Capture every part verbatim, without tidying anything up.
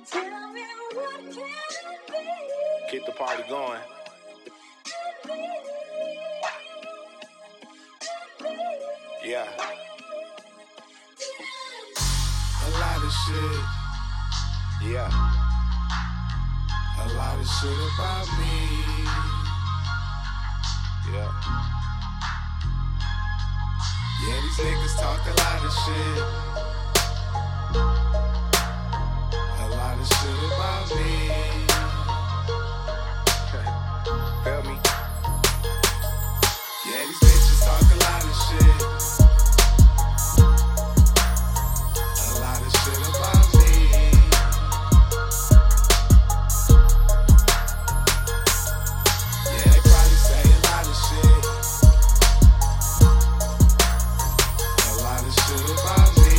Tell me what can it be? Keep the party going. Yeah. A lot of shit. Yeah. A lot of shit about me. Yeah. Yeah, these niggas talk a lot of shit. A lot of shit about me. Feel me? Yeah, these bitches talk a lot of shit. A lot of shit about me. Yeah, they probably say a lot of shit. A lot of shit about me.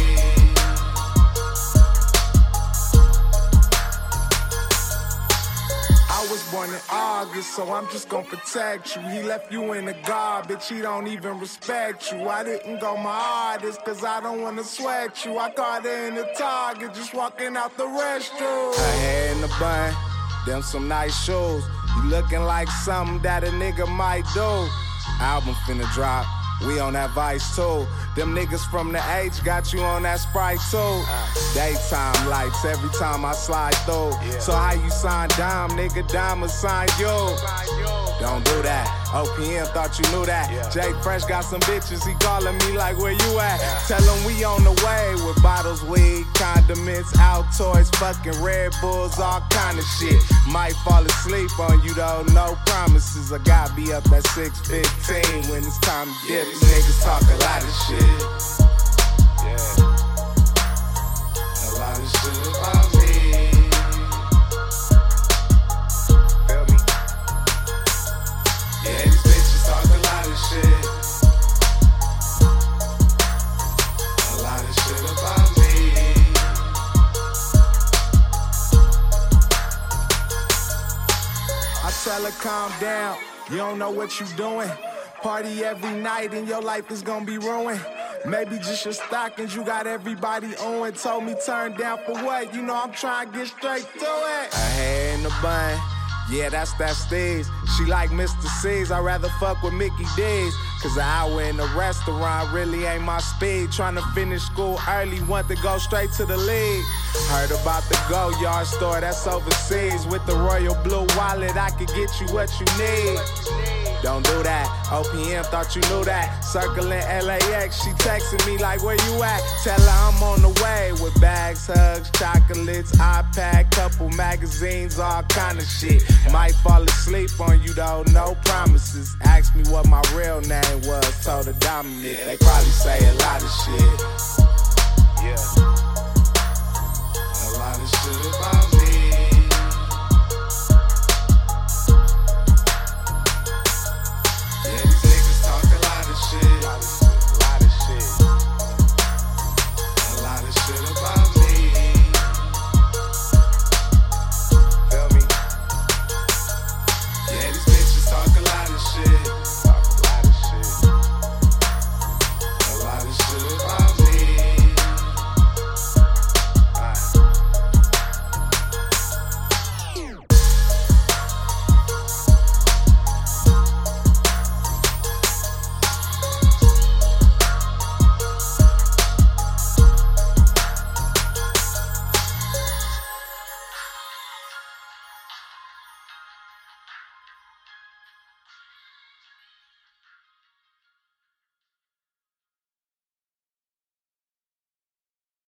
I was born in August, so I'm just gonna protect you. He left you in the garbage, he don't even respect you. I didn't go my hardest, cause I don't wanna sweat you. I caught her in the Target, just walking out the restroom. Her hair in the bun, them some nice shoes. You looking like something that a nigga might do. Album finna drop, we on that Vice too. Them niggas from the H got you on that Sprite too. Daytime lights every time I slide through. So how you sign Dime, nigga? Dime will sign you. Don't do that. O P M thought you knew that. Jay Fresh got some bitches, he calling me like, where you at? Tell him we on the way with bottles, weed, condiments, out toys, fucking Red Bulls, all kind of shit. Might fall asleep on you though, no promises. I gotta be up at six fifteen when it's time to dip. These niggas talk a lot of shit. Yeah. A lot of shit about me. Feel me? Yeah, these bitches talk a lot of shit. A lot of shit about me. I tell her calm down, you don't know what you doing. Party every night and your life is gonna be ruined. Maybe just your stockings, you got everybody on. Told me turn down for what? You know I'm trying to get straight to it. Her hair in the bun, yeah, that's that Steez. She like Mister C's, I'd rather fuck with Mickey D's. Cause an hour in the restaurant really ain't my speed. Tryna finish school early, want to go straight to the league. Heard about the Go Yard store that's overseas. With the Royal Blue wallet, I could get you what you need. Don't do that, O P M thought you knew that. Circling L A X, she texting me like, where you at? Tell her I'm on the way with bags, hugs, chocolates, iPad, couple magazines, all kind of shit. Might fall asleep on you though, no promises. Ask me what my real name was, told her Dominic. Yeah, they probably say a lot of shit. Yeah.